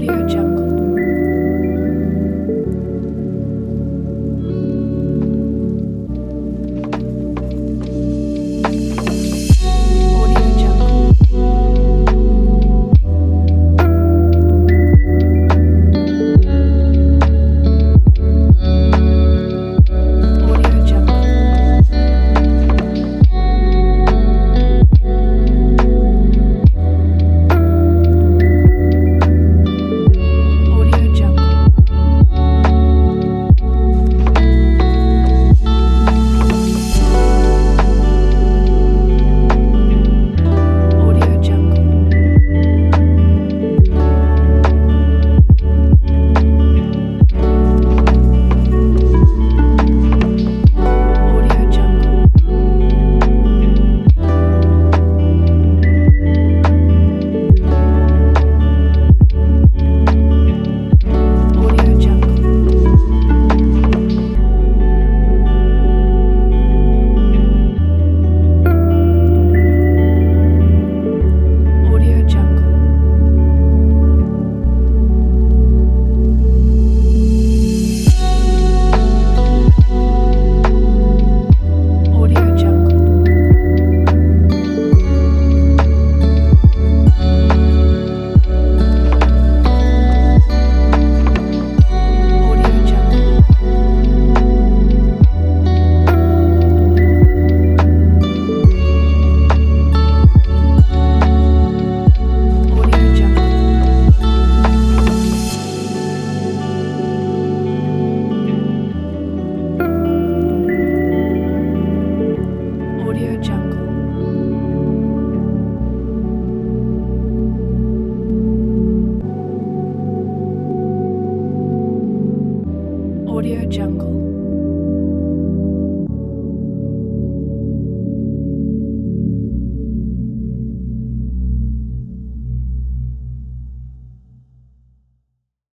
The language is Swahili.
Audio Jungle. Audio Jungle. Audio Jungle. Audio Jungle. Audio Jungle. Audio Jungle. Audio Jungle. Audio Jungle. Audio Jungle. Audio Jungle. Audio Jungle. Audio Jungle. Audio Jungle.